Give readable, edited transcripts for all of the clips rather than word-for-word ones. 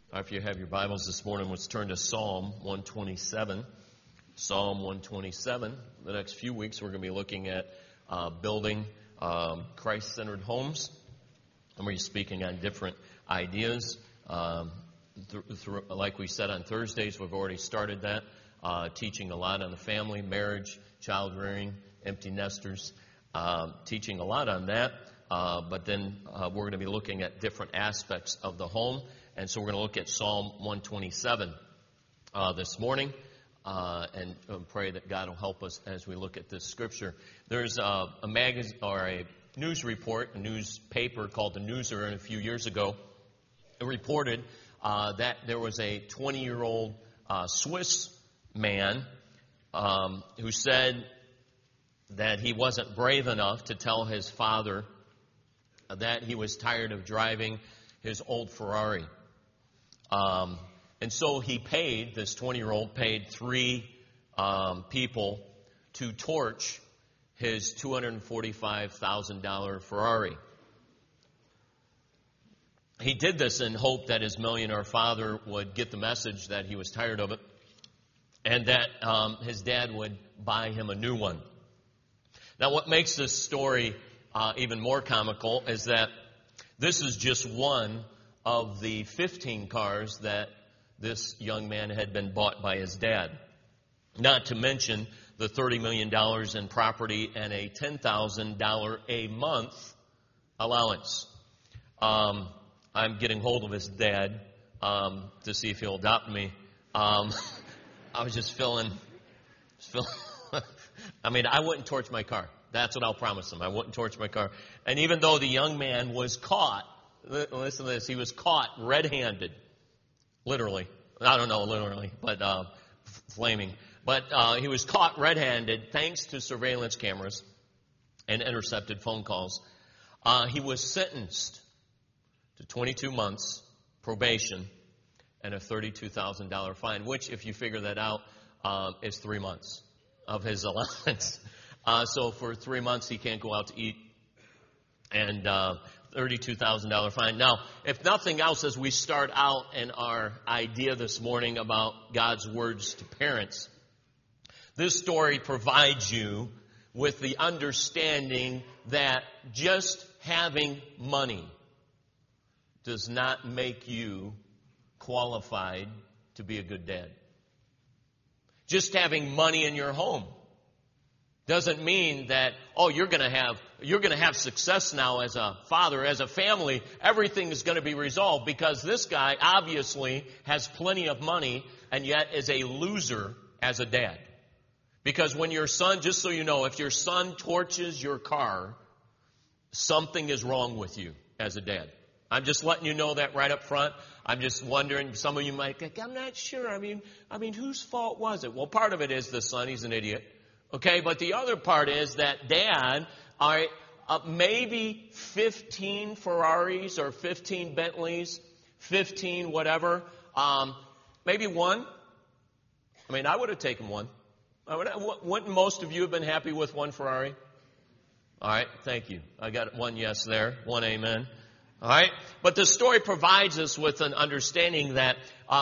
If you have your Bibles this morning, let's turn to Psalm 127. Psalm 127. The next few weeks, we're going to be looking at building Christ-centered homes. And we're speaking on different ideas. Like we said on Thursdays, we've already started that, teaching a lot on the family, marriage, child rearing, empty nesters, teaching a lot on that. But then we're going to be looking at different aspects of the home. And so we're going to look at Psalm 127 this morning and pray that God will help us as we look at this scripture. There's a magazine or a news report, a newspaper called The Newser, a few years ago. It reported that there was a 20-year-old Swiss man who said that he wasn't brave enough to tell his father that he was tired of driving his old Ferrari. And so he paid, this 20-year-old paid 3 people to torch his $245,000 Ferrari. He did this in hope that his millionaire father would get the message that he was tired of it and that his dad would buy him a new one. Now, what makes this story even more comical is that this is just one of the 15 cars that this young man had been bought by his dad. Not to mention the $30 million in property and a $10,000 a month allowance. I'm getting hold of his dad to see if he'll adopt me. I was just feeling I wouldn't torch my car. That's what I'll promise him. I wouldn't torch my car. And even though the young man was caught, listen to this, he was caught red-handed, literally. I don't know literally, but flaming. But he was caught red-handed thanks to surveillance cameras and intercepted phone calls. He was sentenced to 22 months probation and a $32,000 fine, which, if you figure that out, is 3 months of his allowance. So for 3 months, he can't go out to eat. And $32,000 fine. Now, if nothing else, as we start out in our idea this morning about God's words to parents, this story provides you with the understanding that just having money does not make you qualified to be a good dad. Just having money in your home doesn't mean that, you're going to have success now as a father, as a family. Everything is going to be resolved because this guy obviously has plenty of money and yet is a loser as a dad. Because when your son, just so you know, if your son torches your car, something is wrong with you as a dad. I'm just letting you know that right up front. I'm just wondering, some of you might think, I'm not sure. I mean, whose fault was it? Well, part of it is the son. He's an idiot. Okay, but the other part is that dad, all right, maybe 15 Ferraris or 15 Bentleys, 15 whatever, maybe one. I would have taken one. Wouldn't most of you have been happy with one Ferrari? All right, thank you. I got one yes there, one amen. All right, but the story provides us with an understanding that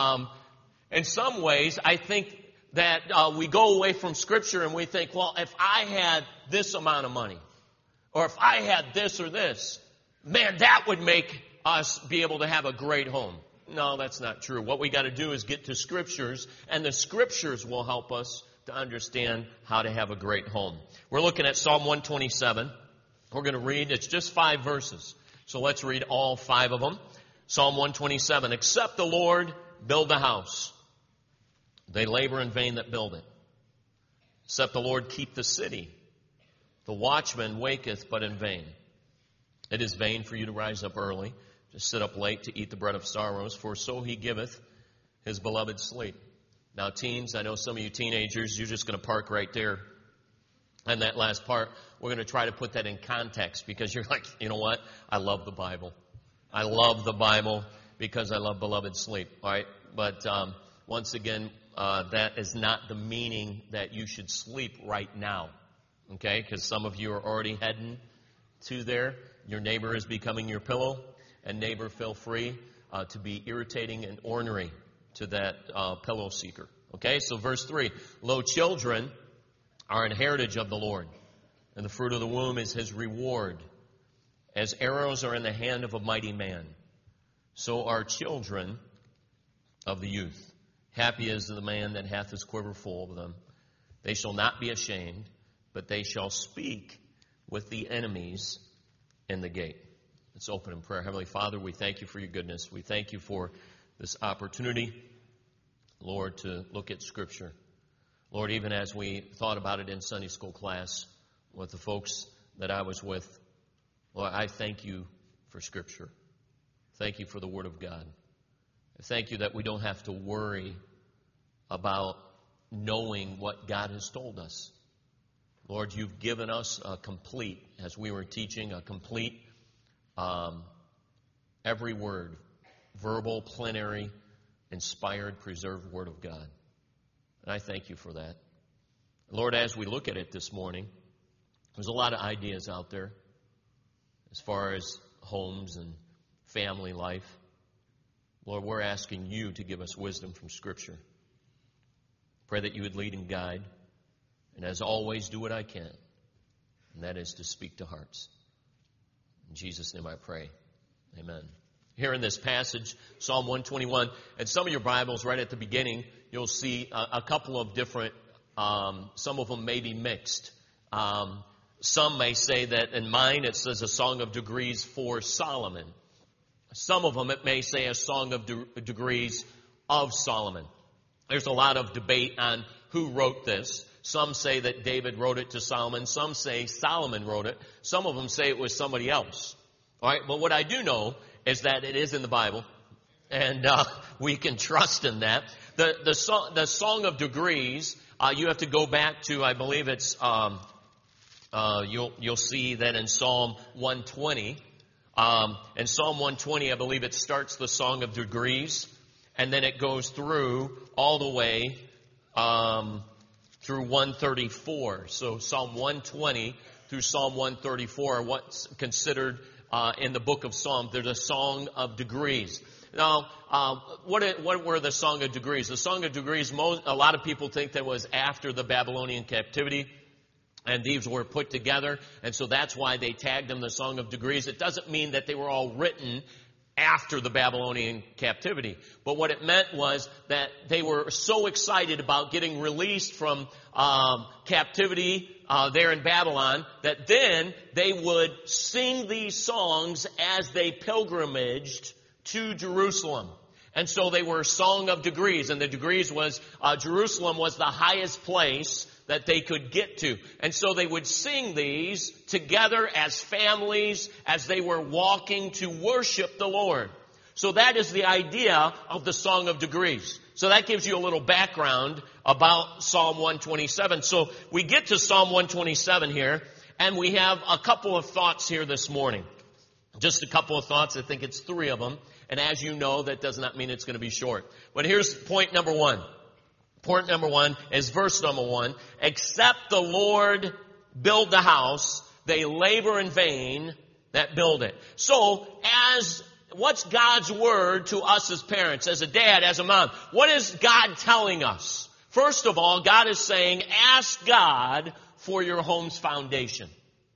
in some ways, I think that we go away from Scripture and we think, well, if I had this amount of money, or if I had this or this, man, that would make us be able to have a great home. No, that's not true. What we got to do is get to Scriptures, and the Scriptures will help us to understand how to have a great home. We're looking at Psalm 127. We're going to read, it's just 5 verses. So let's read all 5 of them. Psalm 127, except the Lord build the house, they labor in vain that build it. Except the Lord keep the city, the watchman waketh but in vain. It is vain for you to rise up early, to sit up late, to eat the bread of sorrows, for so he giveth his beloved sleep. Now, teens, I know some of you teenagers, you're just going to park right there. And that last part, we're going to try to put that in context because you're like, you know what? I love the Bible. I love the Bible because I love beloved sleep. All right? But once again, that is not the meaning that you should sleep right now. Okay? Because some of you are already heading to there. Your neighbor is becoming your pillow. And neighbor, feel free. to be irritating and ornery to that pillow seeker. Okay, so verse 3, lo, children are an heritage of the Lord, and the fruit of the womb is his reward. As arrows are in the hand of a mighty man, so are children of the youth. Happy is the man that hath his quiver full of them. They shall not be ashamed, but they shall speak with the enemies in the gate. Let's open in prayer. Heavenly Father, we thank you for your goodness. We thank you for this opportunity, Lord, to look at Scripture. Lord, even as we thought about it in Sunday school class with the folks that I was with, Lord, I thank you for Scripture. Thank you for the Word of God. I thank you that we don't have to worry about knowing what God has told us. Lord, you've given us a complete, as we were teaching, a complete, every word, verbal, plenary, inspired, preserved Word of God. And I thank you for that. Lord, as we look at it this morning, there's a lot of ideas out there as far as homes and family life. Lord, we're asking you to give us wisdom from Scripture. Pray that you would lead and guide. And as always, do what I can. And that is to speak to hearts. In Jesus' name I pray. Amen. Here in this passage, Psalm 121, and some of your Bibles right at the beginning, you'll see a couple of different, some of them may be mixed. Some may say that in mine it says a song of degrees for Solomon. Some of them it may say a song of degrees of Solomon. There's a lot of debate on who wrote this. Some say that David wrote it to Solomon. Some say Solomon wrote it. Some of them say it was somebody else. All right, but what I do know is that it is in the Bible, and we can trust in that. The Song of Degrees, you have to go back to, I believe it's, you'll see that in Psalm 120. In Psalm 120, I believe it starts the Song of Degrees, and then it goes through all the way through 134. So Psalm 120 through Psalm 134 are what's considered in the book of Psalms. There's a Song of Degrees. Now, what were the Song of Degrees? The Song of Degrees, a lot of people think that was after the Babylonian captivity. And these were put together, and so that's why they tagged them the Song of Degrees. It doesn't mean that they were all written after the Babylonian captivity. But what it meant was that they were so excited about getting released from captivity there in Babylon that then they would sing these songs as they pilgrimaged to Jerusalem. And so they were Song of Degrees, and the degrees was, Jerusalem was the highest place that they could get to. And so they would sing these together as families as they were walking to worship the Lord. So that is the idea of the Song of Degrees. So that gives you a little background about Psalm 127. So we get to Psalm 127 here, and we have a couple of thoughts here this morning. Just a couple of thoughts. I think it's 3 of them. And as you know, that does not mean it's going to be short. But here's point number 1. Point number 1 is verse number 1. Except the Lord build the house, they labor in vain that build it. So, what's God's word to us as parents, as a dad, as a mom? What is God telling us? First of all, God is saying, ask God for your home's foundation.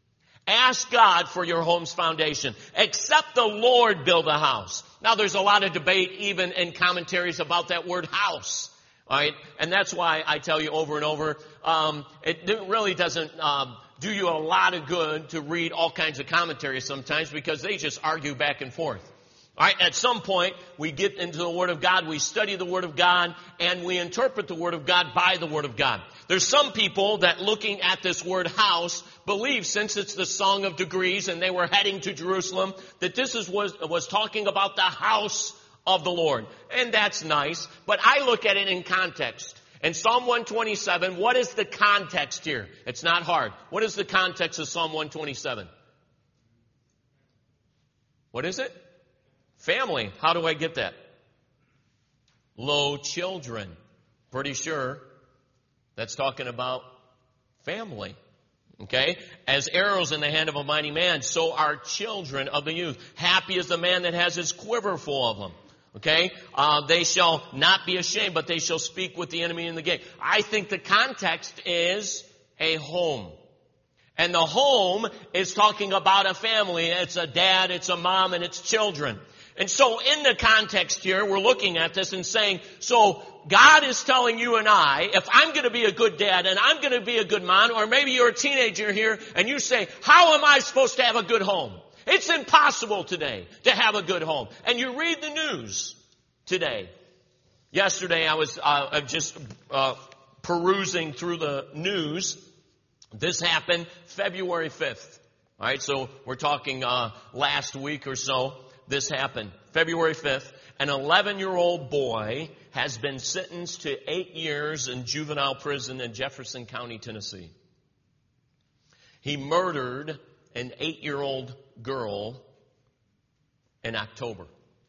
Ask God for your home's foundation. Except the Lord build a house. Now, there's a lot of debate even in commentaries about that word house. All right, and that's why I tell you over and over, it really doesn't do you a lot of good to read all kinds of commentaries sometimes because they just argue back and forth. All right, at some point, we get into the Word of God, we study the Word of God, and we interpret the Word of God by the Word of God. There's some people that looking at this word house believe, since it's the Song of Degrees and they were heading to Jerusalem, that this was talking about the house of the Lord. And that's nice, but I look at it in context. In Psalm 127, what is the context here? It's not hard. What is the context of Psalm 127? What is it? Family. How do I get that? Lo, children. Pretty sure that's talking about family. Okay? As arrows in the hand of a mighty man, so are children of the youth. Happy is the man that has his quiver full of them. Okay? They shall not be ashamed, but they shall speak with the enemy in the gate. I think the context is a home. And the home is talking about a family. It's a dad, it's a mom, and it's children. And so in the context here, we're looking at this and saying, so God is telling you and I, if I'm going to be a good dad and I'm going to be a good mom, or maybe you're a teenager here and you say, how am I supposed to have a good home? It's impossible today to have a good home. And you read the news today. Yesterday I was just perusing through the news. This happened February 5th. All right, so we're talking last week or so. This happened February 5th. An 11-year-old boy has been sentenced to 8 years in juvenile prison in Jefferson County, Tennessee. He murdered an 8-year-old girl in October.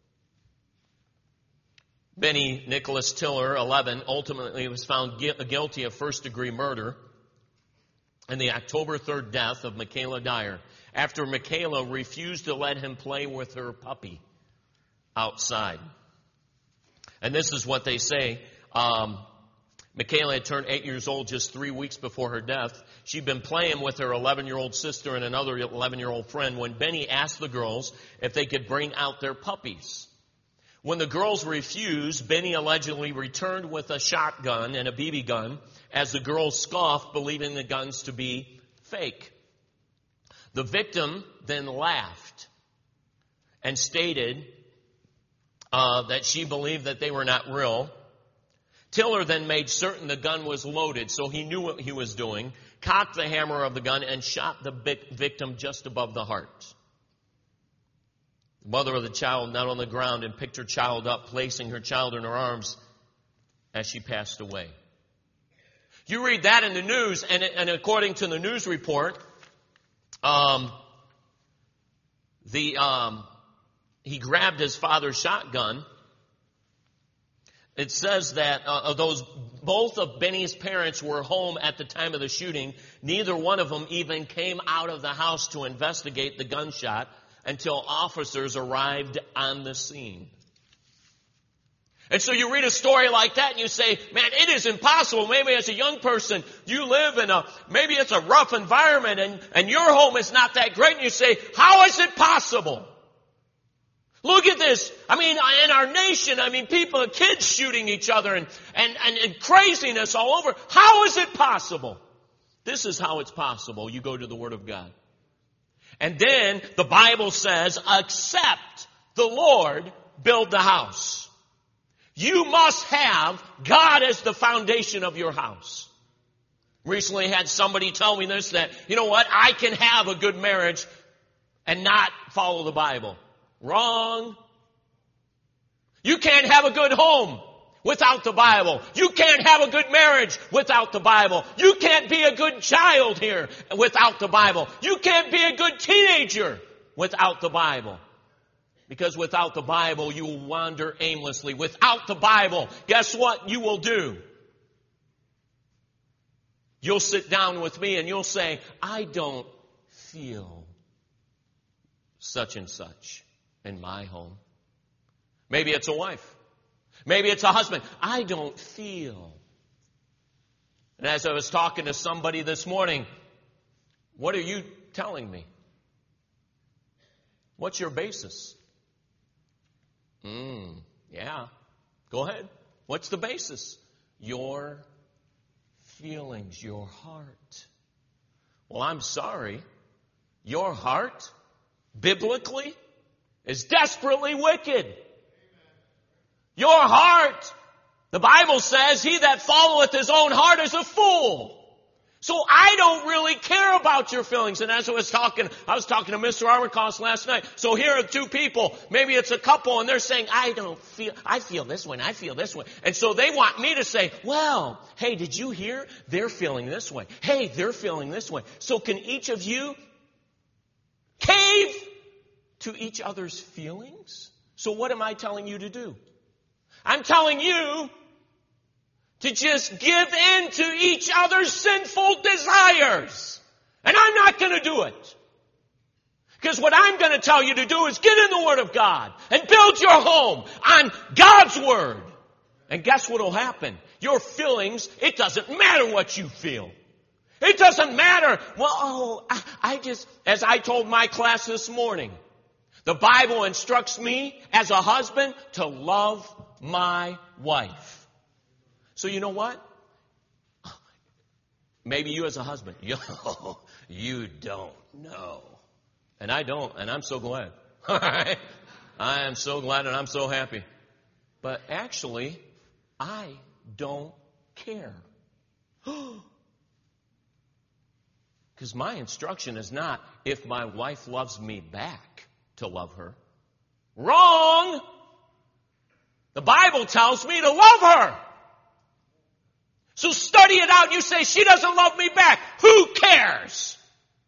Benny Nicholas Tiller, 11, ultimately was found guilty of first-degree murder in the October 3rd death of Michaela Dyer, after Michaela refused to let him play with her puppy outside. And this is what they say. Michaela had turned 8 years old just 3 weeks before her death. She'd been playing with her 11-year-old sister and another 11-year-old friend when Benny asked the girls if they could bring out their puppies. When the girls refused, Benny allegedly returned with a shotgun and a BB gun as the girls scoffed, believing the guns to be fake. The victim then laughed and stated that she believed that they were not real. Tiller then made certain the gun was loaded, so he knew what he was doing, cocked the hammer of the gun, and shot the victim just above the heart. The mother of the child knelt on the ground and picked her child up, placing her child in her arms as she passed away. You read that in the news, and according to the news report, he grabbed his father's shotgun. It says that both of Benny's parents were home at the time of the shooting. Neither one of them even came out of the house to investigate the gunshot until officers arrived on the scene. And so you read a story like that and you say, man, it is impossible. Maybe as a young person, you live in maybe it's a rough environment and your home is not that great. And you say, how is it possible? Look at this. I mean, in our nation, people, kids shooting each other and craziness all over. How is it possible? This is how it's possible. You go to the Word of God. And then the Bible says, except the Lord build the house. You must have God as the foundation of your house. Recently had somebody tell me this, that, you know what, I can have a good marriage and not follow the Bible. Wrong. You can't have a good home without the Bible. You can't have a good marriage without the Bible. You can't be a good child here without the Bible. You can't be a good teenager without the Bible. Because without the Bible, you will wander aimlessly. Without the Bible, guess what you will do? You'll sit down with me and you'll say, I don't feel such and such in my home. Maybe it's a wife. Maybe it's a husband. I don't feel. And as I was talking to somebody this morning, what are you telling me? What's your basis? Yeah. Go ahead. What's the basis? Your feelings, your heart. Well, I'm sorry. Your heart, biblically, is desperately wicked. Your heart, the Bible says, he that followeth his own heart is a fool. So I don't really care about your feelings. And as I was talking to Mr. Armacost last night. So here are two people. Maybe it's a couple and they're saying, I feel this way and I feel this way. And so they want me to say, well, hey, did you hear? They're feeling this way. Hey, they're feeling this way. So can each of you cave to each other's feelings? So what am I telling you to do? I'm telling you to just give in to each other's sinful desires. And I'm not going to do it. Because what I'm going to tell you to do is get in the Word of God and build your home on God's Word. And guess what will happen? Your feelings, it doesn't matter what you feel. It doesn't matter. Well, as I told my class this morning, the Bible instructs me as a husband to love my wife. So you know what? Maybe you as a husband, you don't know. And I don't, and I'm so glad. All right? I am so glad and I'm so happy. But actually, I don't care. Because my instruction is not if my wife loves me back to love her. Wrong! The Bible tells me to love her. So study it out. You say, she doesn't love me back. Who cares?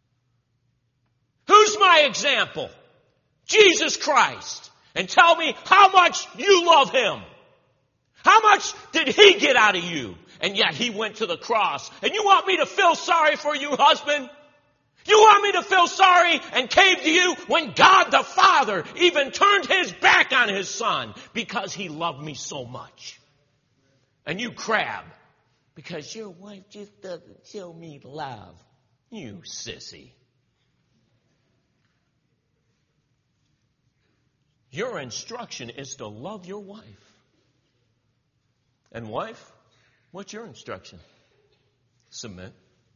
Who's my example? Jesus Christ. And tell me how much you love Him. How much did He get out of you? And yet He went to the cross. And you want me to feel sorry for you, husband? You want me to feel sorry and cave to you when God the Father even turned His back on His Son because He loved me so much? And you crab because your wife just doesn't show me love. You sissy. Your instruction is to love your wife. And wife, what's your instruction? Submit.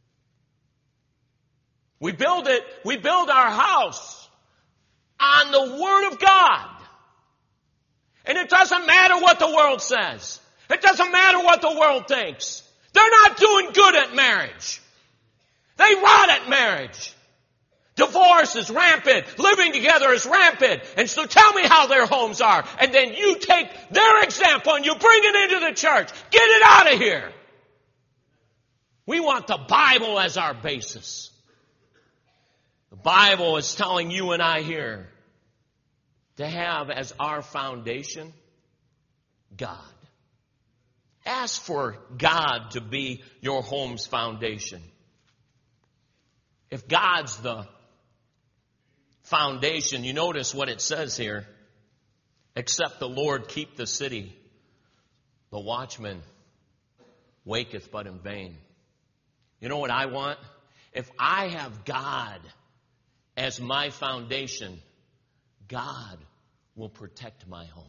We build our house on the Word of God. And it doesn't matter what the world says. It doesn't matter what the world thinks. They're not doing good at marriage. They rot at marriage. Divorce is rampant. Living together is rampant. And so tell me how their homes are. And then you take their example and you bring it into the church. Get it out of here. We want the Bible as our basis. The Bible is telling you and I here to have as our foundation God. Ask for God to be your home's foundation. If God's the foundation, you notice what it says here. Except the Lord keep the city, the watchman waketh but in vain. You know what I want? If I have God as my foundation, God will protect my home.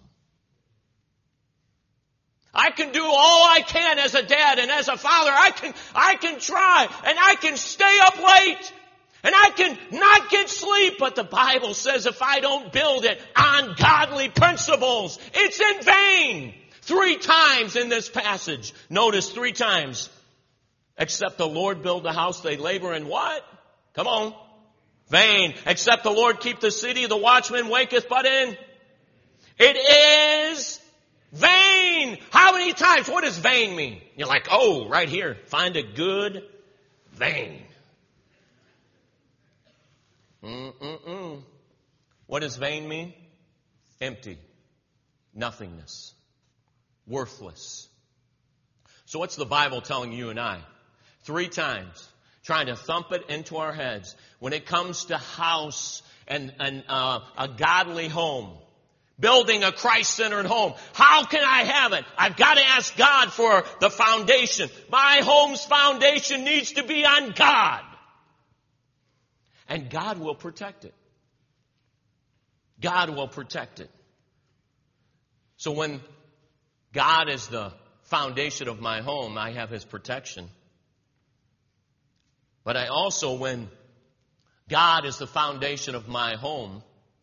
I can do all I can as a dad and as a father. I can try and I can stay up late and I can not get sleep. But the Bible says if I don't build it on godly principles, it's in vain. 3 times in this passage. Notice 3 times. Except the Lord build the house, they labor in what? Come on. Vain. Except the Lord keep the city, the watchman waketh but in. It is vain. How many times? What does vain mean? You're like, oh, right here. Find a good vein. What does vain mean? Empty. Nothingness. Worthless. So what's the Bible telling you and I? 3 times. Trying to thump it into our heads. When it comes to house and a godly home. Building a Christ-centered home. How can I have it? I've got to ask God for the foundation. My home's foundation needs to be on God. And God will protect it. God will protect it. So when God is the foundation of my home, I have His protection. But I also, when God is the foundation of my home,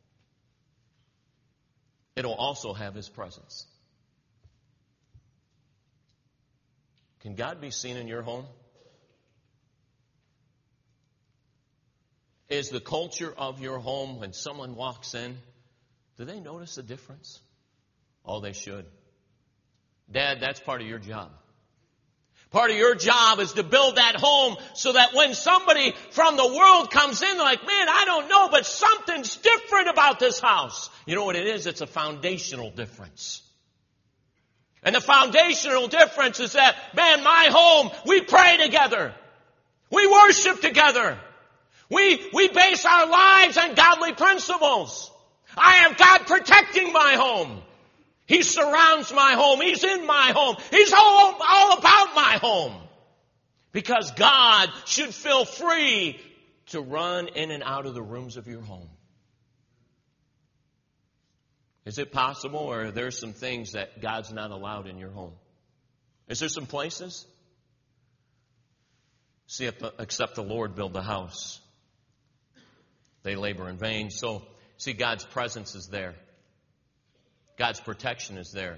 it'll also have His presence. Can God be seen in your home? Is the culture of your home, when someone walks in, do they notice a difference? Oh, they should. Dad, that's part of your job. Part of your job is to build that home so that when somebody from the world comes in, they're like, man, I don't know, but something's different about this house. You know what it is? It's a foundational difference. And the foundational difference is that, man, my home, we pray together. We worship together. We base our lives on godly principles. I have God protecting my home. He surrounds my home. He's in my home. He's all about my home. Because God should feel free to run in and out of the rooms of your home. Is it possible, or are there some things that God's not allowed in your home? Is there some places? See, except the Lord build the house, they labor in vain. So, see, God's presence is there. God's protection is there.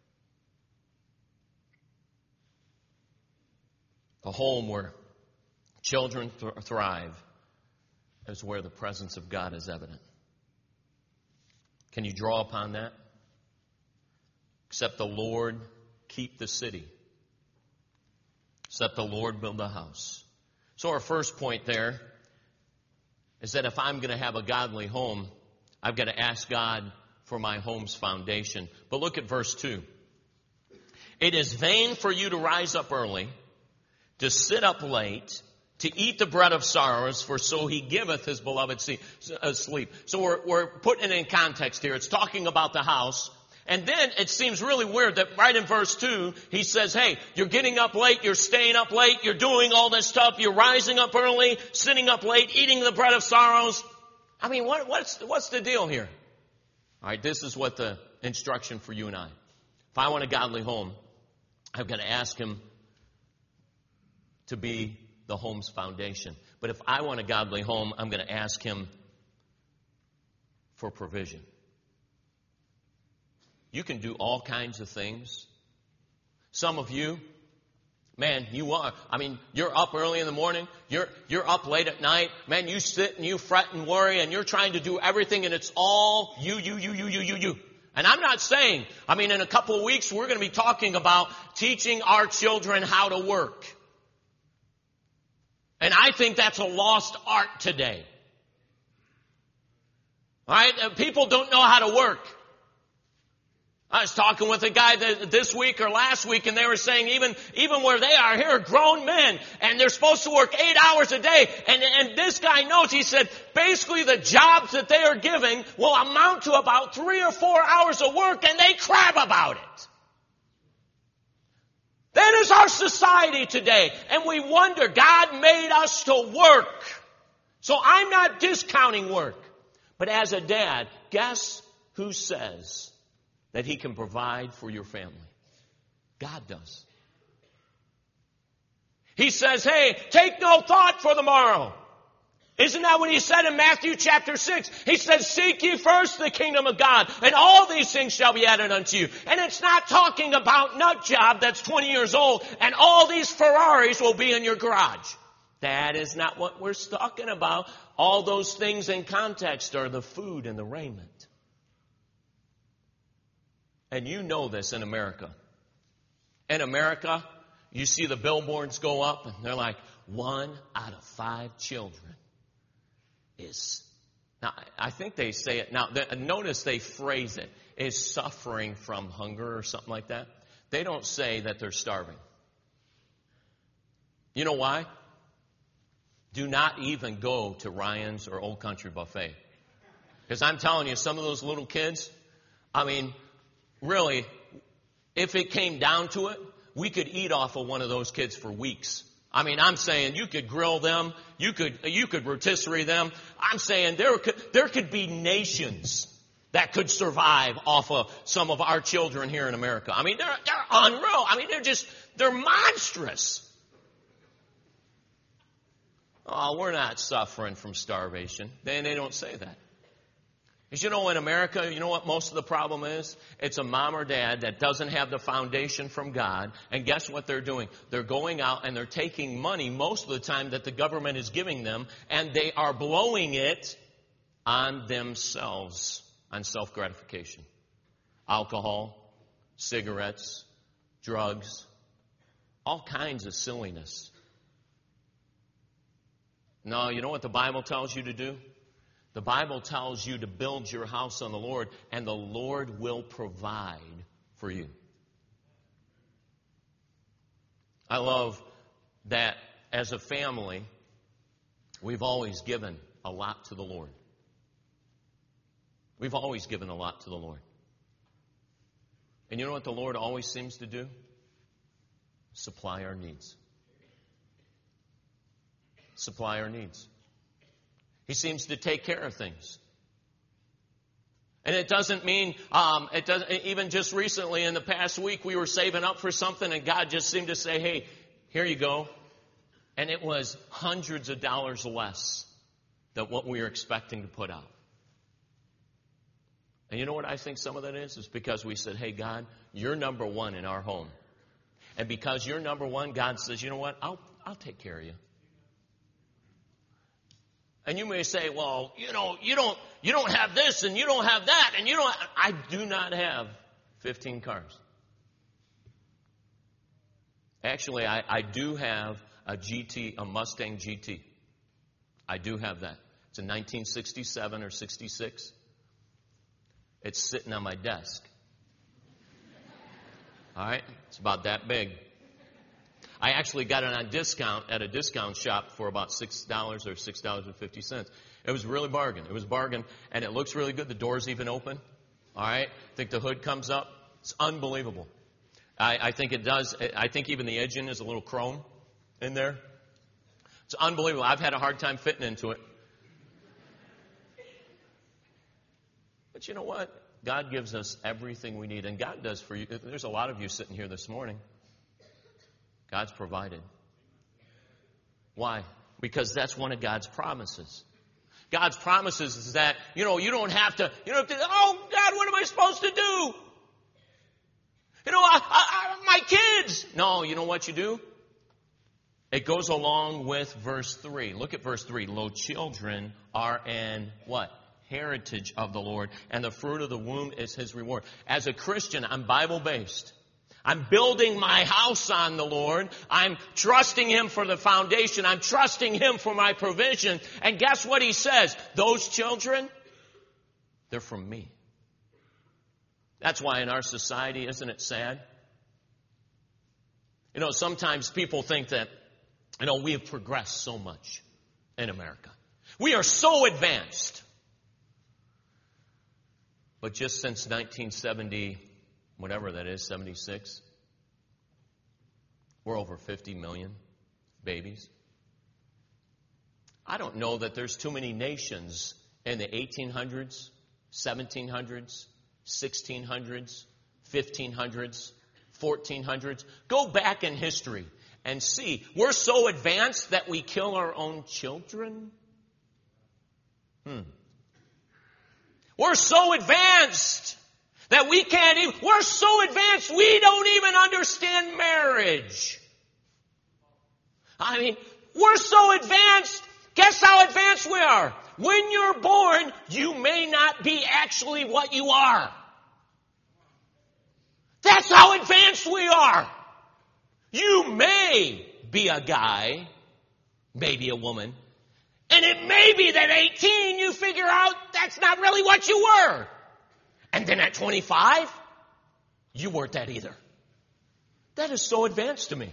A home where children thrive is where the presence of God is evident. Can you draw upon that? Except the Lord keep the city. Except the Lord build the house. So our first point there is that if I'm going to have a godly home, I've got to ask God for my home's foundation. But look at verse 2. It is vain for you to rise up early, to sit up late, to eat the bread of sorrows, for so he giveth his beloved sleep. So we're putting it in context here. It's talking about the house. And then it seems really weird that right in verse 2, he says, hey, you're getting up late, you're staying up late, you're doing all this stuff, you're rising up early, sitting up late, eating the bread of sorrows. I mean, what's the deal here? All right, this is what the instruction for you and I. If I want a godly home, I've got to ask him to be the home's foundation. But if I want a godly home, I'm going to ask him for provision. You can do all kinds of things. Some of you, man, you're up early in the morning. You're up late at night. Man, you sit and you fret and worry and you're trying to do everything and it's all you. And I'm not saying, in a couple of weeks we're going to be talking about teaching our children how to work. And I think that's a lost art today. All right? People don't know how to work. I was talking with a guy this week or last week, and they were saying even where they are, here are grown men, and they're supposed to work 8 hours a day. And this guy knows, he said, basically the jobs that they are giving will amount to about 3 or 4 hours of work, and they crab about it. That is our society today. And we wonder, God made us to work. So I'm not discounting work. But as a dad, guess who says that he can provide for your family? God does. He says, hey, take no thought for the morrow. Isn't that what he said in Matthew chapter 6? He says, seek ye first the kingdom of God, and all these things shall be added unto you. And it's not talking about nut job that's 20 years old, and all these Ferraris will be in your garage. That is not what we're talking about. All those things in context are the food and the raiment. And you know this in America. In America, you see the billboards go up, and they're like, 1 out of 5 children is, now I think they say it, now notice they phrase it, is suffering from hunger or something like that. They don't say that they're starving. You know why? Do not even go to Ryan's or Old Country Buffet. Because I'm telling you, some of those little kids, really, if it came down to it, we could eat off of one of those kids for weeks. I'm saying you could grill them, you could rotisserie them. I'm saying there could be nations that could survive off of some of our children here in America. They're unreal. They're monstrous. Oh, we're not suffering from starvation. They don't say that. Because in America, you know what most of the problem is? It's a mom or dad that doesn't have the foundation from God. And guess what they're doing? They're going out and they're taking money most of the time that the government is giving them, and they are blowing it on themselves, on self-gratification. Alcohol, cigarettes, drugs, all kinds of silliness. No, you know what the Bible tells you to do? The Bible tells you to build your house on the Lord, and the Lord will provide for you. I love that as a family, we've always given a lot to the Lord. We've always given a lot to the Lord. And you know what the Lord always seems to do? Supply our needs. Supply our needs. He seems to take care of things. And it doesn't mean, even just recently in the past week, we were saving up for something and God just seemed to say, hey, here you go. And it was hundreds of dollars less than what we were expecting to put out. And you know what I think some of that is? It's because we said, hey, God, you're number one in our home. And because you're number one, God says, you know what? I'll take care of you. And you may say, well, you don't have this and you don't have that and I do not have 15 cars. Actually, I do have a Mustang GT. I do have that. It's a 1967 or 66. It's sitting on my desk. All right? It's about that big. I actually got it on discount at a discount shop for about $6 or $6.50. It was really bargain. It was bargain, and it looks really good. The door's even open. All right? I think the hood comes up. It's unbelievable. I think it does. I think even the engine is a little chrome in there. It's unbelievable. I've had a hard time fitting into it. But you know what? God gives us everything we need, and God does for you. There's a lot of you sitting here this morning. God's provided. Why? Because that's one of God's promises. God's promises is that, you don't have to, oh, God, what am I supposed to do? My kids. No, you know what you do? It goes along with verse 3. Look at verse 3. Lo, children are an what? Heritage of the Lord, and the fruit of the womb is his reward. As a Christian, I'm Bible-based. I'm building my house on the Lord. I'm trusting him for the foundation. I'm trusting him for my provision. And guess what he says? Those children, they're from me. That's why in our society, isn't it sad? Sometimes people think that, we have progressed so much in America. We are so advanced. But just since 1970, whatever that is, 76, we're over 50 million babies. I don't know that there's too many nations in the 1800s, 1700s, 1600s, 1500s, 1400s. Go back in history and see. We're so advanced that we kill our own children? We're so advanced that we're so advanced we don't even understand marriage. We're so advanced. Guess how advanced we are? When you're born, you may not be actually what you are. That's how advanced we are. You may be a guy, maybe a woman, and it may be that 18 you figure out that's not really what you were. And then at 25, you weren't that either. That is so advanced to me.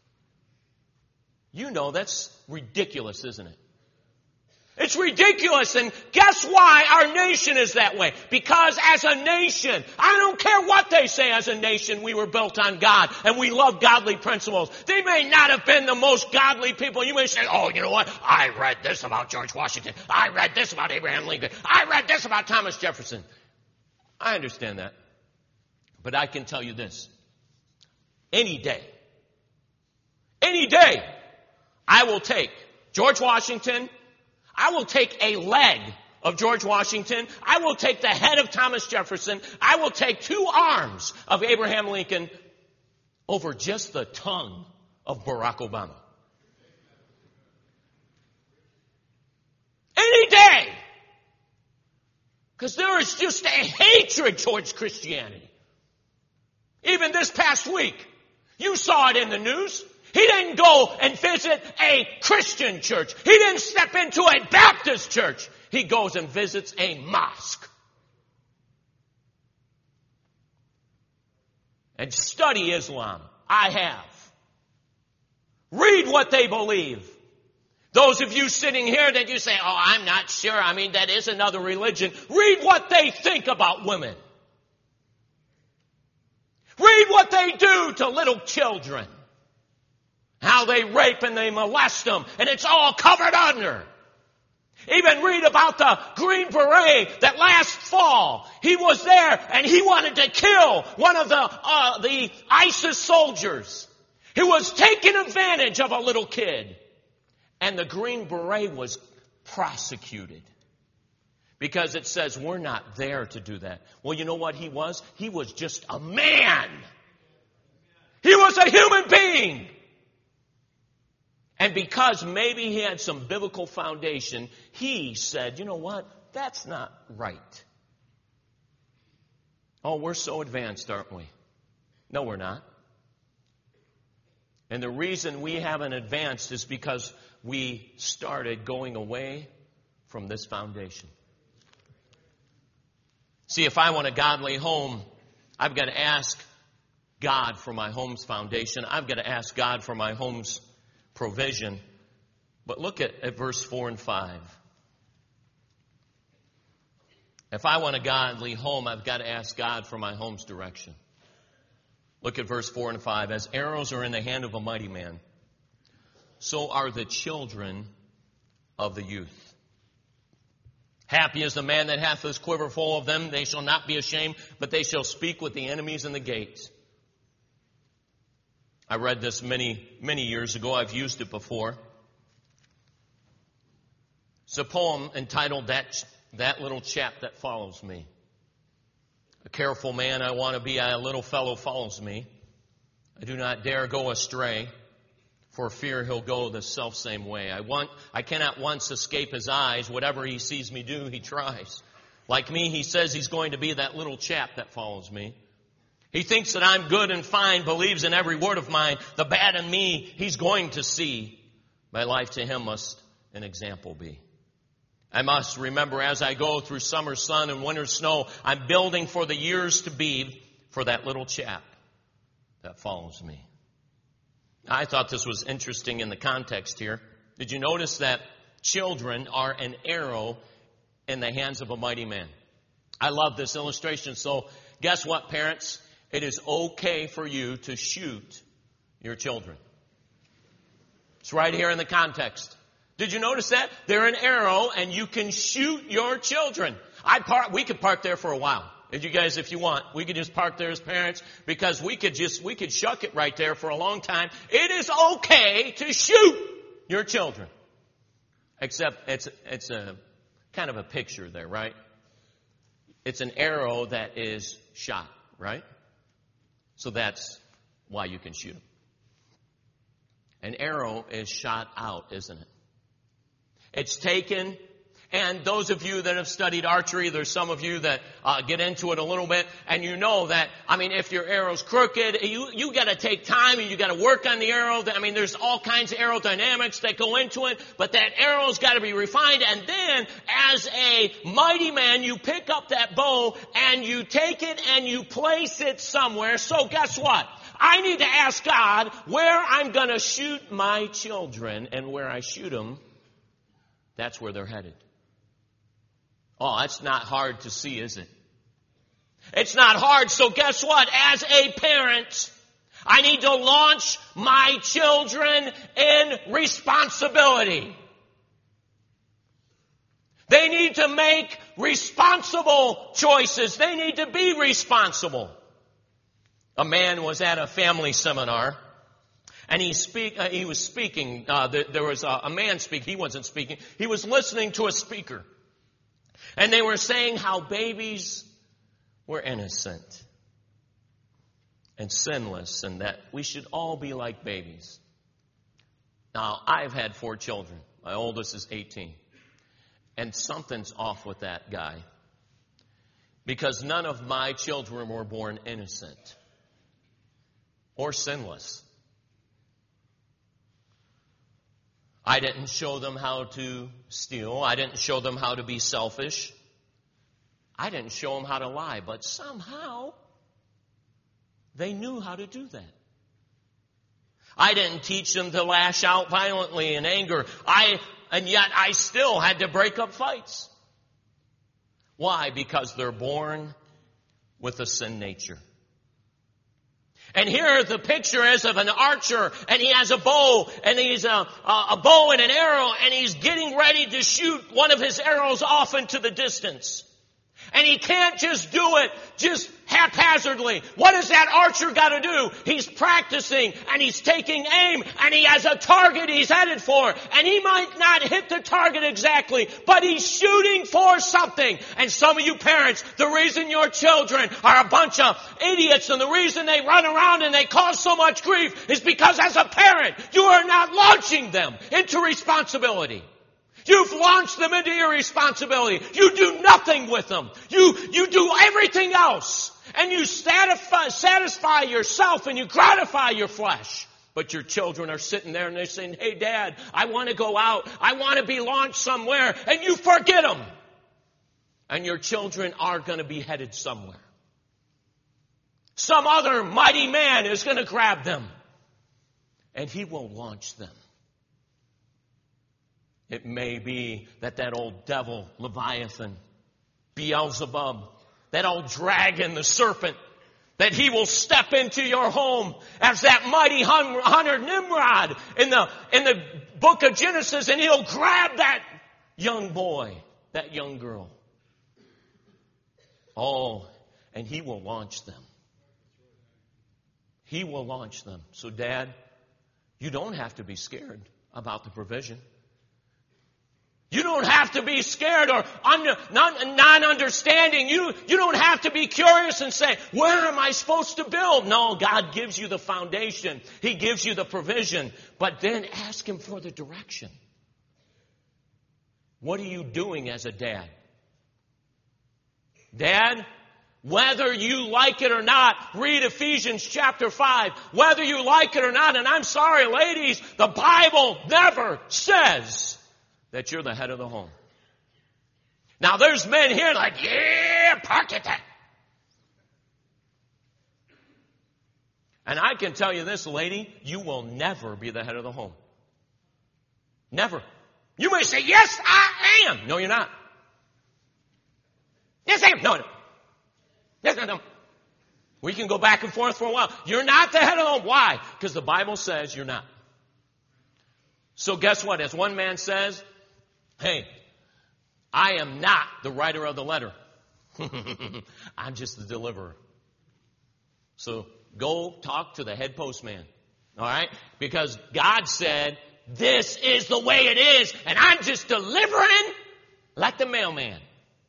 That's ridiculous, isn't it? It's ridiculous, and guess why our nation is that way? Because as a nation, I don't care what they say, as a nation, we were built on God, and we love godly principles. They may not have been the most godly people. You may say, oh, you know what? I read this about George Washington. I read this about Abraham Lincoln. I read this about Thomas Jefferson. I understand that. But I can tell you this. Any day, I will take George Washington. I will take a leg of George Washington. I will take the head of Thomas Jefferson. I will take 2 arms of Abraham Lincoln over just the tongue of Barack Obama. Any day. Because there is just a hatred towards Christianity. Even this past week, you saw it in the news. He didn't go and visit a Christian church. He didn't step into a Baptist church. He goes and visits a mosque. And study Islam. I have. Read what they believe. Those of you sitting here that you say, oh, I'm not sure. I mean, that is another religion. Read what they think about women. Read what they do to little children. How they rape and they molest them. And it's all covered under. Even read about the Green Beret that last fall. He was there and he wanted to kill one of the ISIS soldiers. He was taking advantage of a little kid. And the Green Beret was prosecuted. Because it says we're not there to do that. Well, you know what he was? He was just a man. He was a human being. And because maybe he had some biblical foundation, he said, you know what? That's not right. Oh, we're so advanced, aren't we? No, we're not. And the reason we haven't advanced is because we started going away from this foundation. See, if I want a godly home, I've got to ask God for my home's foundation. I've got to ask God for my home's provision. But look at verse 4 and 5. If I want a godly home, I've got to ask God for my home's direction. Look at verse 4 and 5. As arrows are in the hand of a mighty man, so are the children of the youth. Happy is the man that hath his quiver full of them. They shall not be ashamed, but they shall speak with the enemies in the gates. I read this many, many years ago. I've used it before. It's a poem entitled That Little Chap That Follows Me. A careful man I want to be, a little fellow follows me. I do not dare go astray, for fear he'll go the selfsame way. I cannot once escape his eyes. Whatever he sees me do, he tries. Like me, he says he's going to be that little chap that follows me. He thinks that I'm good and fine, believes in every word of mine. The bad in me, he's going to see. My life to him must an example be. I must remember as I go through summer sun and winter snow, I'm building for the years to be for that little chap that follows me. I thought this was interesting in the context here. Did you notice that children are an arrow in the hands of a mighty man? I love this illustration. So guess what, parents? It is okay for you to shoot your children. It's right here in the context. Did you notice that? They're an arrow and you can shoot your children. We could park there for a while. You guys, if you want, we could just park there as parents because we could shuck it right there for a long time. It is okay to shoot your children. Except it's a kind of a picture there, right? It's an arrow that is shot, right? So that's why you can shoot them. An arrow is shot out, isn't it? It's taken, and those of you that have studied archery, there's some of you that get into it a little bit, and you know that, if your arrow's crooked, you got to take time and you got to work on the arrow. There's all kinds of aerodynamics that go into it, but that arrow's got to be refined, and then as a mighty man, you pick up that bow and you take it and you place it somewhere. So guess what? I need to ask God where I'm going to shoot my children, and where I shoot them, that's where they're headed. Oh, that's not hard to see, is it? It's not hard. So guess what? As a parent, I need to launch my children in responsibility. They need to make responsible choices. They need to be responsible. A man was at a family seminar. And he was speaking. There was a man speaking. He wasn't speaking. He was listening to a speaker. And they were saying how babies were innocent and sinless, and that we should all be like babies. Now, I've had 4 children. My oldest is 18. And something's off with that guy. Because none of my children were born innocent or sinless. I didn't show them how to steal. I didn't show them how to be selfish. I didn't show them how to lie. But somehow, they knew how to do that. I didn't teach them to lash out violently in anger. And yet I still had to break up fights. Why? Because they're born with a sin nature. And here the picture is of an archer, and he has a bow, and he's a bow and an arrow, and he's getting ready to shoot one of his arrows off into the distance. And he can't just do it just haphazardly. What does that archer got to do? He's practicing and he's taking aim and he has a target he's headed for. And he might not hit the target exactly, but he's shooting for something. And some of you parents, the reason your children are a bunch of idiots and the reason they run around and they cause so much grief is because as a parent, you are not launching them into responsibility. You've launched them into irresponsibility. You do nothing with them. You do everything else. And you satisfy yourself and you gratify your flesh. But your children are sitting there and they're saying, hey, Dad, I want to go out. I want to be launched somewhere. And you forget them. And your children are going to be headed somewhere. Some other mighty man is going to grab them. And he will launch them. It may be that old devil, Leviathan, Beelzebub, that old dragon, the serpent, that he will step into your home as that mighty hunter Nimrod in the book of Genesis, and he'll grab that young boy, that young girl. Oh, and he will launch them. He will launch them. So, Dad, you don't have to be scared about the provision. You don't have to be scared or non-understanding. You don't have to be curious and say, where am I supposed to build? No, God gives you the foundation. He gives you the provision. But then ask Him for the direction. What are you doing as a dad? Dad, whether you like it or not, read Ephesians chapter 5. Whether you like it or not, and I'm sorry, ladies, the Bible never says that you're the head of the home. Now there's men here like, yeah, park it there. And I can tell you this, lady, you will never be the head of the home. Never. You may say, yes, I am. No, you're not. Yes, I am. No. Yes, no. We can go back and forth for a while. You're not the head of the home. Why? Because the Bible says you're not. So guess what? As one man says, hey, I am not the writer of the letter. I'm just the deliverer. So go talk to the head postman. All right? Because God said, this is the way it is, and I'm just delivering like the mailman.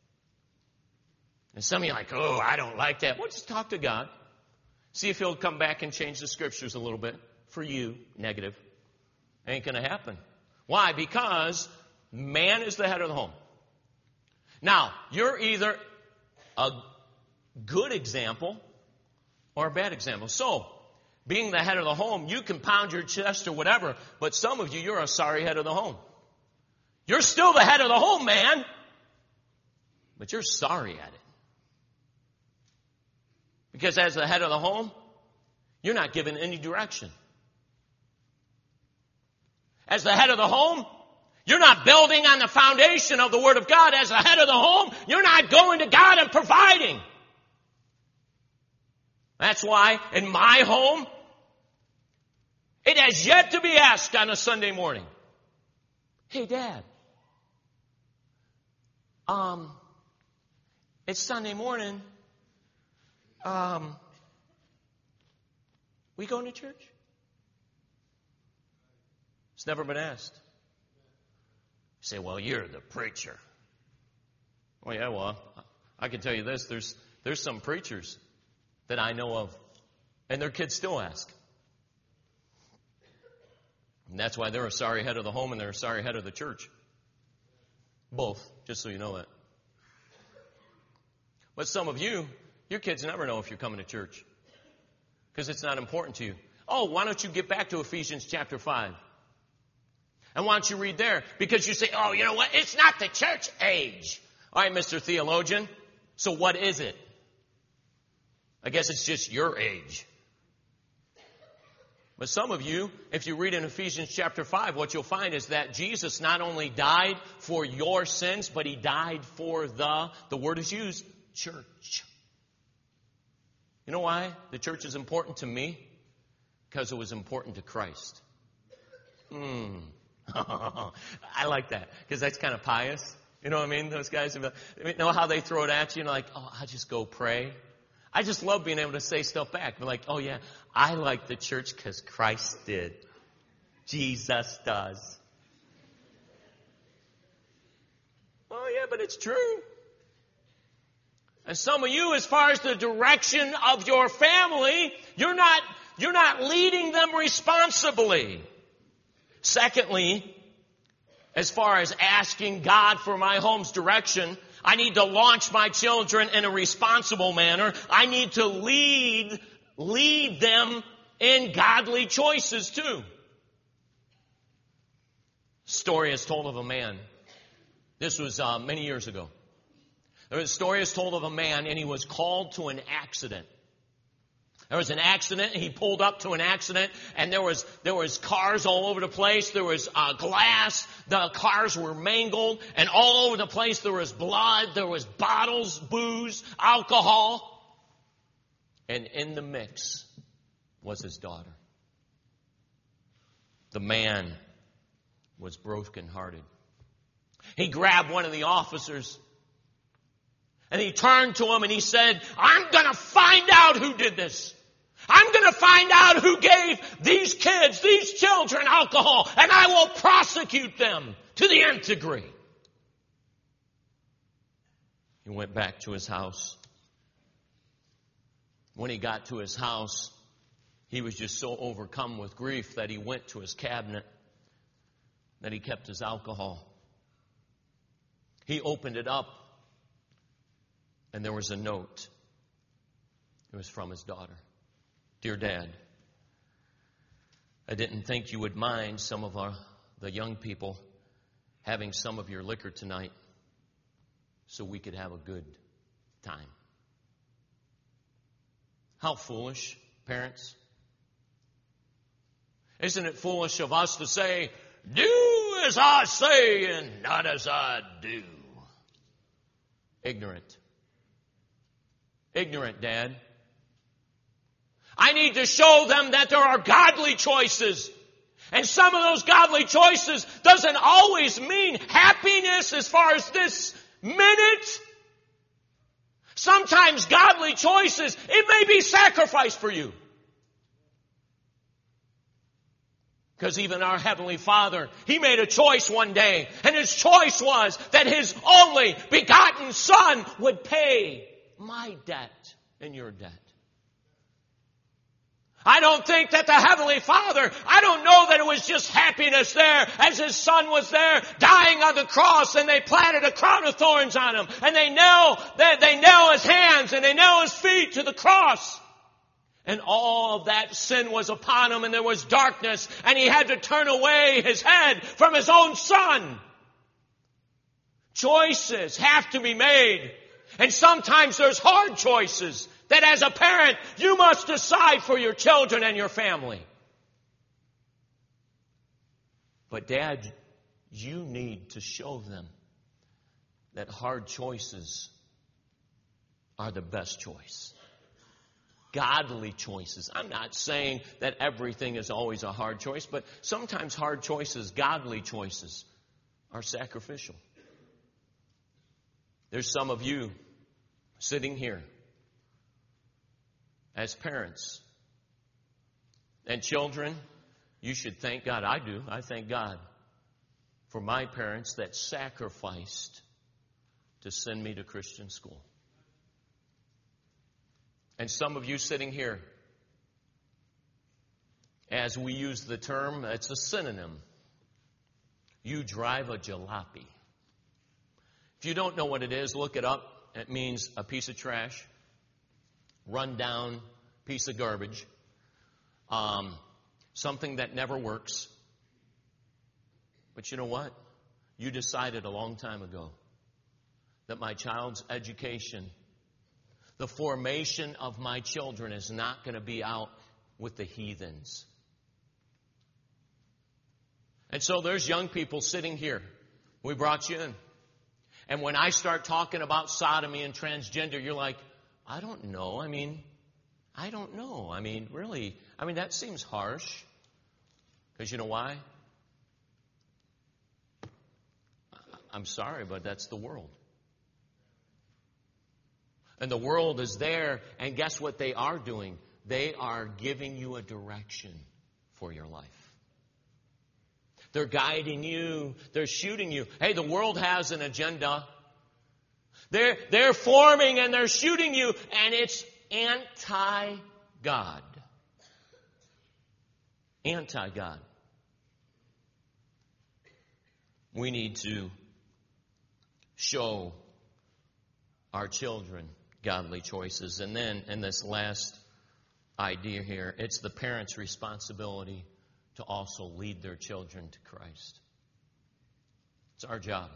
And some of you are like, oh, I don't like that. Well, just talk to God. See if He'll come back and change the scriptures a little bit. For you, negative. Ain't going to happen. Why? Because man is the head of the home. Now, you're either a good example or a bad example. So, being the head of the home, you can pound your chest or whatever, but some of you, you're a sorry head of the home. You're still the head of the home, man, but you're sorry at it. Because as the head of the home, you're not given any direction. As the head of the home, you're not building on the foundation of the Word of God. As the head of the home, you're not going to God and providing. That's why in my home, it has yet to be asked on a Sunday morning, hey, Dad, it's Sunday morning. We going to church? It's never been asked. You say, well, you're the preacher. Oh, yeah, well, I can tell you this. There's some preachers that I know of, and their kids still ask. And that's why they're a sorry head of the home and they're a sorry head of the church. Both, just so you know that. But some of you, your kids never know if you're coming to church because it's not important to you. Oh, why don't you get back to Ephesians chapter 5? And why don't you read there? Because you say, oh, you know what? It's not the church age. All right, Mr. Theologian. So what is it? I guess it's just your age. But some of you, if you read in Ephesians chapter 5, what you'll find is that Jesus not only died for your sins, but he died for the word is used, church. You know why the church is important to me? Because it was important to Christ. I like that, because that's kind of pious. You know what I mean? Those guys, know how they throw it at you, like, oh, I'll just go pray. I just love being able to say stuff back. Be like, oh yeah, I like the church because Christ did. Jesus does. Oh yeah, but it's true. And some of you, as far as the direction of your family, you're not leading them responsibly. Secondly, as far as asking God for my home's direction, I need to launch my children in a responsible manner. I need to lead them in godly choices too. Story is told of a man. This was many years ago. The story is told of a man, and he was called to an accident. There was an accident. He pulled up to an accident, and there was cars all over the place. There was glass. The cars were mangled, and all over the place there was blood. There was bottles, booze, alcohol. And in the mix was his daughter. The man was brokenhearted. He grabbed one of the officers, and he turned to him and he said, I'm going to find out who did this. I'm going to find out who gave these kids, these children, alcohol, and I will prosecute them to the nth degree. He went back to his house. When he got to his house, he was just so overcome with grief that he went to his cabinet, that he kept his alcohol. He opened it up, and there was a note. It was from his daughter. Dear Dad, I didn't think you would mind some of the young people having some of your liquor tonight so we could have a good time. How foolish, parents. Isn't it foolish of us to say, do as I say and not as I do? Ignorant. Ignorant, Dad. I need to show them that there are godly choices. And some of those godly choices doesn't always mean happiness as far as this minute. Sometimes godly choices, it may be sacrifice for you. Because even our Heavenly Father, He made a choice one day. And His choice was that His only begotten Son would pay my debt and your debt. I don't think that the Heavenly Father, I don't know that it was just happiness there as His Son was there dying on the cross, and they planted a crown of thorns on Him, and they nail His hands and they nail His feet to the cross. And all of that sin was upon Him, and there was darkness, and He had to turn away His head from His own Son. Choices have to be made. And sometimes there's hard choices that as a parent you must decide for your children and your family. But Dad, you need to show them that hard choices are the best choice. Godly choices. I'm not saying that everything is always a hard choice, but sometimes hard choices, godly choices, are sacrificial. There's some of you sitting here as parents and children. You should thank God. I do. I thank God for my parents that sacrificed to send me to Christian school. And some of you sitting here, as we use the term, it's a synonym. You drive a jalopy. If you don't know what it is, look it up. It means a piece of trash, run down piece of garbage, something that never works. But you know what? You decided a long time ago that my child's education, the formation of my children, is not going to be out with the heathens. And so there's young people sitting here. We brought you in. And when I start talking about sodomy and transgender, you're like, I don't know. I don't know. Really. That seems harsh. Because you know why? I'm sorry, but that's the world. And the world is there, and guess what they are doing? They are giving you a direction for your life. They're guiding you. They're shooting you. Hey, the world has an agenda. They're forming and they're shooting you, and it's anti-God. Anti-God. We need to show our children godly choices. And then, in this last idea here, it's the parents' responsibility to also lead their children to Christ. It's our job.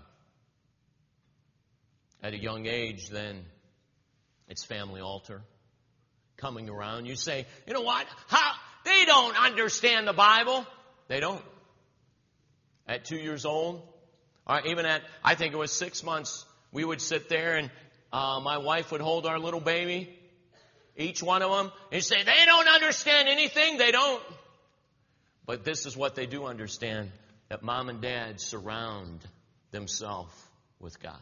At a young age, then, it's family altar. Coming around, you say, you know what? They don't understand the Bible. They don't. At 2 years old, or even at, I think it was 6 months, we would sit there and my wife would hold our little baby, each one of them, and say, they don't understand anything. They don't. But this is what they do understand, that mom and dad surround themselves with God.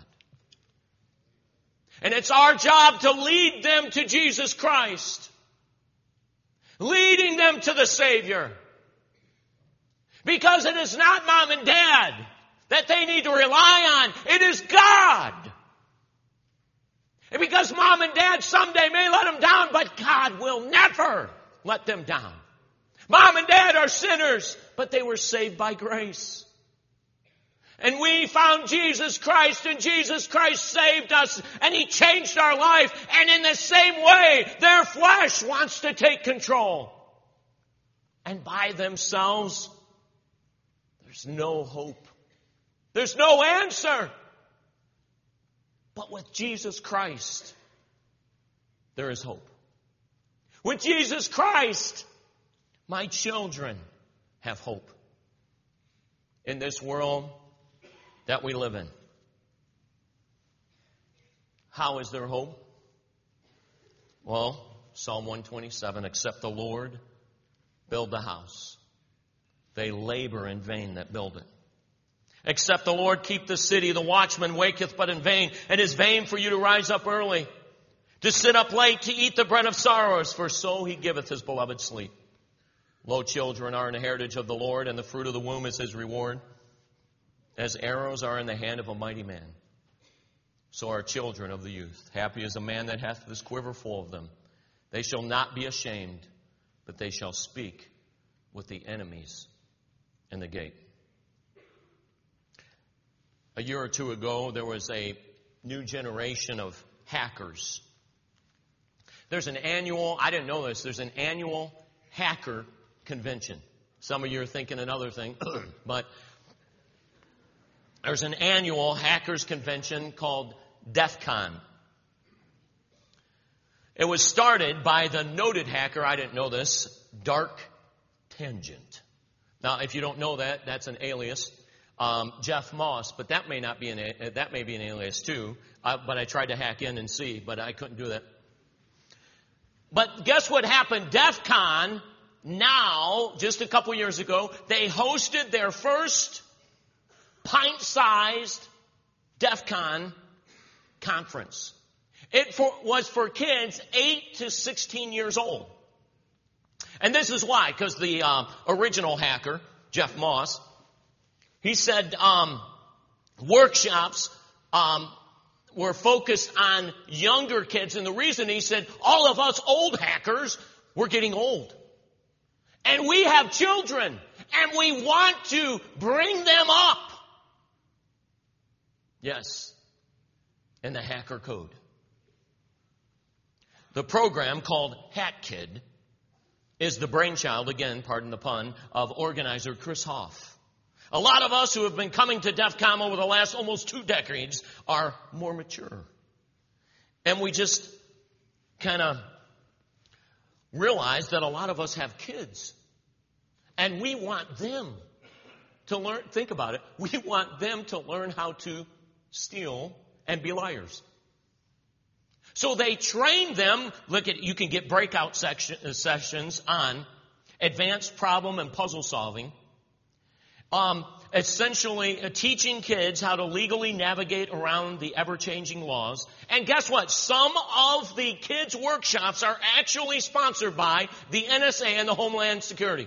And it's our job to lead them to Jesus Christ. Leading them to the Savior. Because it is not mom and dad that they need to rely on. It is God. And because mom and dad someday may let them down, but God will never let them down. Mom and dad are sinners, but they were saved by grace. And we found Jesus Christ, and Jesus Christ saved us, and He changed our life. And in the same way, their flesh wants to take control. And by themselves, there's no hope. There's no answer. But with Jesus Christ, there is hope. With Jesus Christ, my children have hope. In this world that we live in. How is there hope? Well, Psalm 127, except the Lord build the house, they labor in vain that build it. Except the Lord keep the city, the watchman waketh but in vain. It is vain for you to rise up early, to sit up late, to eat the bread of sorrows, for so He giveth His beloved sleep. Lo, children are an heritage of the Lord, and the fruit of the womb is His reward. As arrows are in the hand of a mighty man, so are children of the youth. Happy is a man that hath this quiver full of them. They shall not be ashamed, but they shall speak with the enemies in the gate. A year or two ago, there was a new generation of hackers. There's an annual, I didn't know this, there's an annual hacker convention. Some of you are thinking another thing, but there's an annual hackers convention called DEF CON. It was started by the noted hacker, I didn't know this, Dark Tangent. Now, if you don't know that, that's an alias. Jeff Moss, but that may be an alias too. But I tried to hack in and see, but I couldn't do that. But guess what happened? DEF CON now, just a couple years ago, they hosted their first pint-sized DEF CON conference. It was for kids 8 to 16 years old. And this is why, because the original hacker, Jeff Moss, he said workshops were focused on younger kids. And the reason, he said, all of us old hackers, we're getting old. And we have children. And we want to bring them up. Yes. In the hacker code. The program called Hat Kid is the brainchild, again, pardon the pun, of organizer Chris Hoff. A lot of us who have been coming to DEF CON over the last almost 2 decades are more mature. And we just kind of realize that a lot of us have kids. And we want them to learn, think about it, we want them to learn how to steal and be liars. So they train them. Look at, you can get breakout sessions on advanced problem and puzzle solving. Essentially teaching kids how to legally navigate around the ever-changing laws. And guess what? Some of the kids' workshops are actually sponsored by the NSA and the Homeland Security,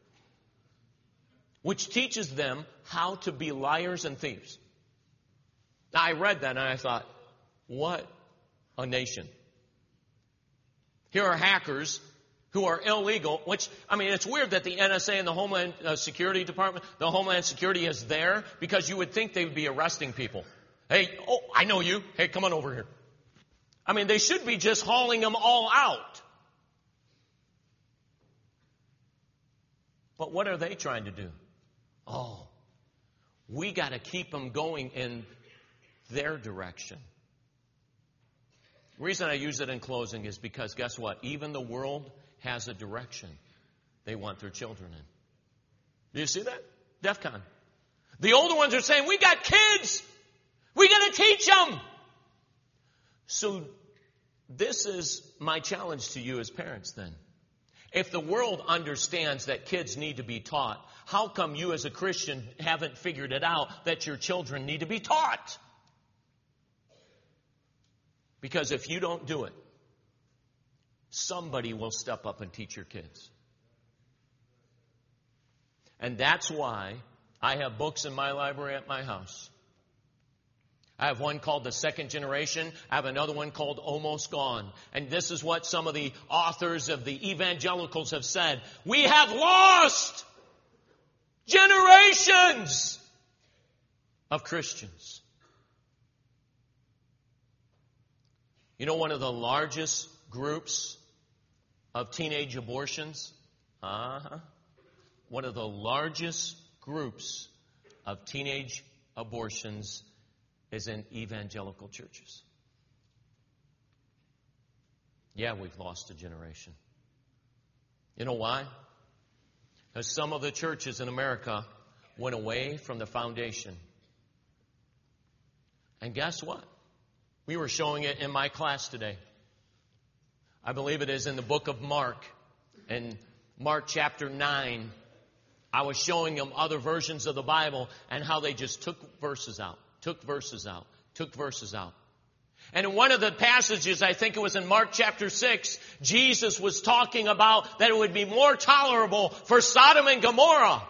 which teaches them how to be liars and thieves. Now, I read that and I thought, what a nation. Here are hackers who are illegal, which, I mean, it's weird that the NSA and the Homeland Security Department, the Homeland Security is there because you would think they would be arresting people. Hey, oh, I know you. Hey, come on over here. I mean, they should be just hauling them all out. But what are they trying to do? Oh, we got to keep them going in their direction. The reason I use it in closing is because guess what? Even the world has a direction they want their children in. Do you see that? DEF CON. The older ones are saying, we got kids. We got to teach them. So this is my challenge to you as parents then. If the world understands that kids need to be taught, how come you as a Christian haven't figured it out that your children need to be taught? Because if you don't do it, somebody will step up and teach your kids. And that's why I have books in my library at my house. I have one called The Second Generation. I have another one called Almost Gone. And this is what some of the authors of the evangelicals have said. We have lost generations of Christians. You know, one of the largest groups of teenage abortions? One of the largest groups of teenage abortions is in evangelical churches. Yeah, we've lost a generation. You know why? Because some of the churches in America went away from the foundation. And guess what? We were showing it in my class today. I believe it is in the book of Mark. In Mark chapter 9, I was showing them other versions of the Bible and how they just took verses out. Took verses out. Took verses out. And in one of the passages, I think it was in Mark chapter 6, Jesus was talking about that it would be more tolerable for Sodom and Gomorrah.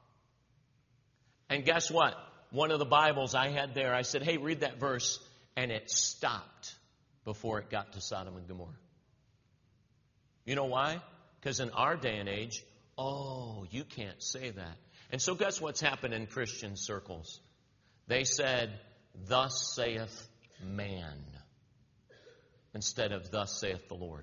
And guess what? One of the Bibles I had there, I said, hey, read that verse. And it stopped before it got to Sodom and Gomorrah. You know why? Because in our day and age, oh, you can't say that. And so guess what's happened in Christian circles? They said, thus saith man, instead of thus saith the Lord.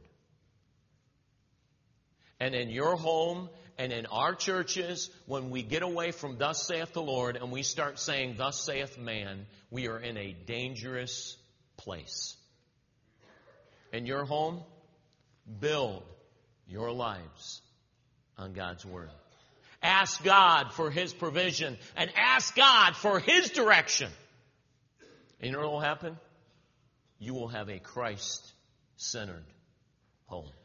And in your home and in our churches, when we get away from thus saith the Lord and we start saying thus saith man, we are in a dangerous place. In your home, build your lives on God's Word. Ask God for His provision and ask God for His direction. And you know what will happen? You will have a Christ-centered home.